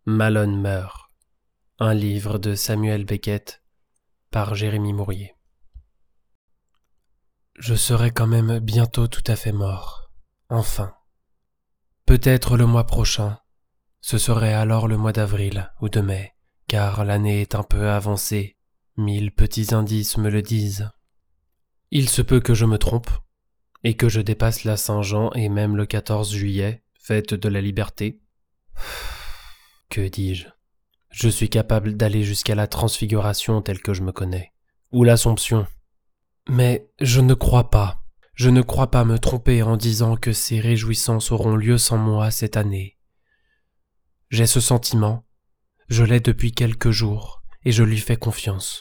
Malone meurt. Un livre de Samuel Beckett par Jérémy Mourier. Je serai quand même bientôt tout à fait mort. Enfin. Peut-être le mois prochain. Ce serait alors le mois d'avril ou de mai, car l'année est un peu avancée. 1000 petits indices me le disent. Il se peut que je me trompe, et que je dépasse la Saint-Jean et même le 14 juillet, fête de la liberté. Que dis-je ? Je suis capable d'aller jusqu'à la transfiguration telle que je me connais, ou l'Assomption. Mais je ne crois pas me tromper en disant que ces réjouissances auront lieu sans moi cette année. J'ai ce sentiment, je l'ai depuis quelques jours, et je lui fais confiance.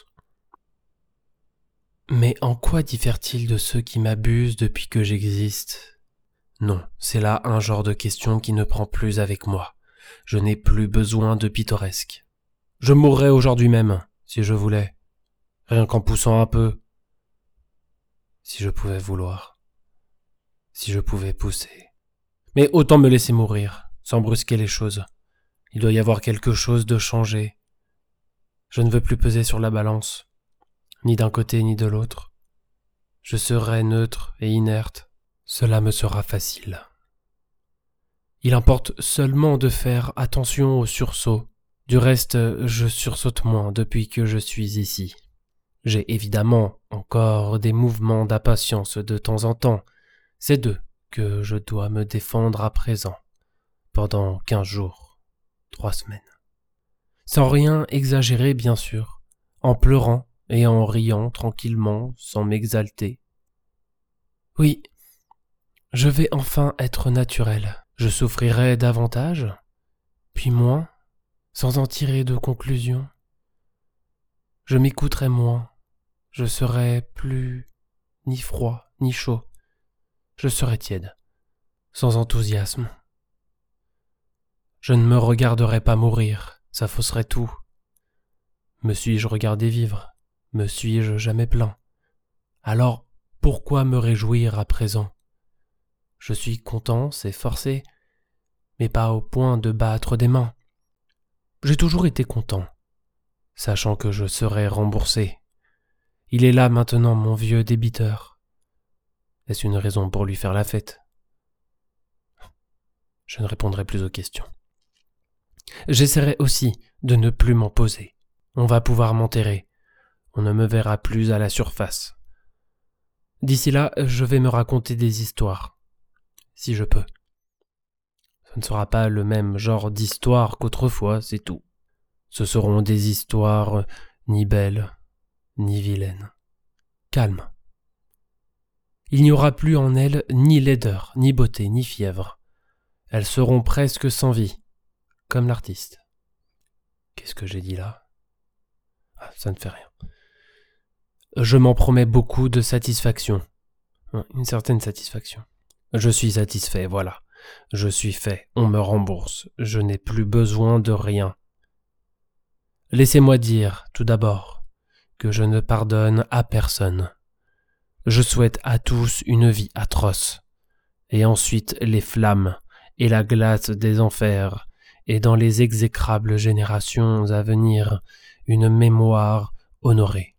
Mais en quoi diffère-t-il de ceux qui m'abusent depuis que j'existe ? Non, c'est là un genre de question qui ne prend plus avec moi. Je n'ai plus besoin de pittoresque. Je mourrais aujourd'hui même, si je voulais. Rien qu'en poussant un peu. Si je pouvais vouloir. Si je pouvais pousser. Mais autant me laisser mourir, sans brusquer les choses. Il doit y avoir quelque chose de changé. Je ne veux plus peser sur la balance, ni d'un côté ni de l'autre. Je serai neutre et inerte. Cela me sera facile. Il importe seulement de faire attention aux sursauts. Du reste, je sursaute moins depuis que je suis ici. J'ai évidemment encore des mouvements d'impatience de temps en temps. C'est d'eux que je dois me défendre à présent, pendant 15 jours, 3 semaines. Sans rien exagérer, bien sûr, en pleurant et en riant tranquillement, sans m'exalter. Oui, je vais enfin être naturel. Je souffrirai davantage, puis moins, sans en tirer de conclusion. Je m'écouterai moins, je serai plus ni froid ni chaud. Je serai tiède, sans enthousiasme. Je ne me regarderai pas mourir, ça fausserait tout. Me suis-je regardé vivre ? Me suis-je jamais plaint ? Alors, pourquoi me réjouir à présent ? Je suis content, c'est forcé, mais pas au point de battre des mains. J'ai toujours été content, sachant que je serai remboursé. Il est là maintenant, mon vieux débiteur. Est-ce une raison pour lui faire la fête ? Je ne répondrai plus aux questions. J'essaierai aussi de ne plus m'en poser. On va pouvoir m'enterrer. On ne me verra plus à la surface. D'ici là, je vais me raconter des histoires. Si je peux. Ce ne sera pas le même genre d'histoire qu'autrefois, c'est tout. Ce seront des histoires ni belles, ni vilaines. Calme. Il n'y aura plus en elles ni laideur, ni beauté, ni fièvre. Elles seront presque sans vie, comme l'artiste. Qu'est-ce que j'ai dit là ? Ça ne fait rien. Je m'en promets beaucoup de satisfaction. Une certaine satisfaction. Je suis satisfait, voilà. Je suis fait, on me rembourse. Je n'ai plus besoin de rien. Laissez-moi dire, tout d'abord, que je ne pardonne à personne. Je souhaite à tous une vie atroce, et ensuite les flammes et la glace des enfers, et dans les exécrables générations à venir, une mémoire honorée.